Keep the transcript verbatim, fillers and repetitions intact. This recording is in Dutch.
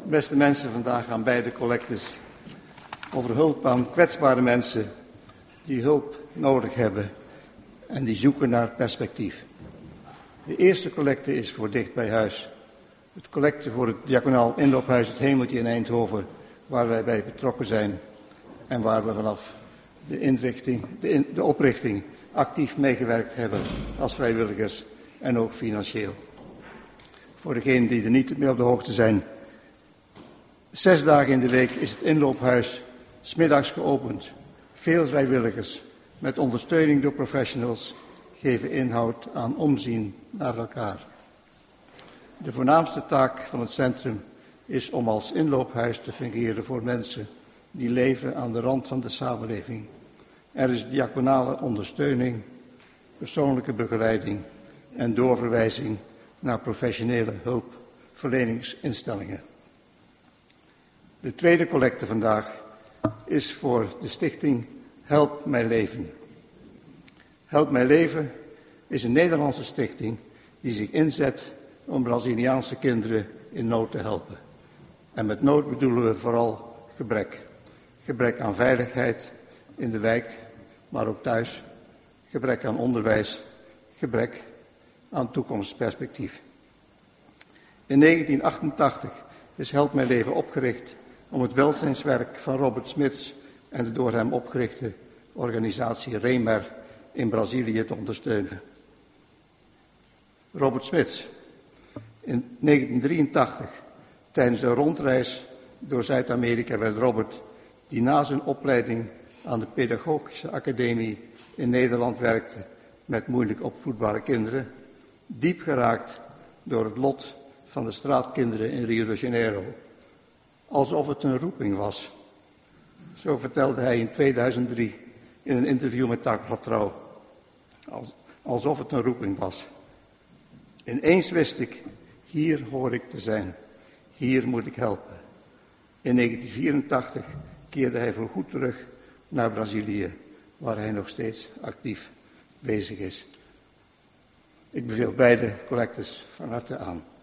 Beste mensen, vandaag gaan beide collectes over hulp aan kwetsbare mensen die hulp nodig hebben en die zoeken naar perspectief. De eerste collecte is voor dicht bij huis. Het collecte voor het diaconaal inloophuis Het Hemeltje in Eindhoven, waar wij bij betrokken zijn en waar we vanaf de, inrichting, de, in, de oprichting actief meegewerkt hebben als vrijwilligers en ook financieel. Voor degenen die er niet meer op de hoogte zijn. Zes dagen in de week is het inloophuis 's middags geopend. Veel vrijwilligers met ondersteuning door professionals geven inhoud aan omzien naar elkaar. De voornaamste taak van het centrum is om als inloophuis te fungeren voor mensen die leven aan de rand van de samenleving. Er is diaconale ondersteuning, persoonlijke begeleiding en doorverwijzing naar professionele hulpverleningsinstellingen. De tweede collecte vandaag is voor de stichting Help Mijn Leven. Help Mijn Leven is een Nederlandse stichting die zich inzet om Braziliaanse kinderen in nood te helpen. En met nood bedoelen we vooral gebrek. Gebrek aan veiligheid in de wijk, maar ook thuis. Gebrek aan onderwijs, gebrek aan toekomstperspectief. In negentien achtentachtig is Help Mijn Leven opgericht om het welzijnswerk van Robert Smits en de door hem opgerichte organisatie REMER in Brazilië te ondersteunen. Robert Smits. In negentien drieëntachtig, tijdens een rondreis door Zuid-Amerika, werd Robert, die na zijn opleiding aan de Pedagogische Academie in Nederland werkte met moeilijk opvoedbare kinderen, diep geraakt door het lot van de straatkinderen in Rio de Janeiro. Alsof het een roeping was. Zo vertelde hij in tweeduizend drie in een interview met Dagblad Trouw. Als, alsof het een roeping was. Ineens wist ik, hier hoor ik te zijn. Hier moet ik helpen. In negentien vierentachtig keerde hij voorgoed terug naar Brazilië, waar hij nog steeds actief bezig is. Ik beveel beide collectes van harte aan.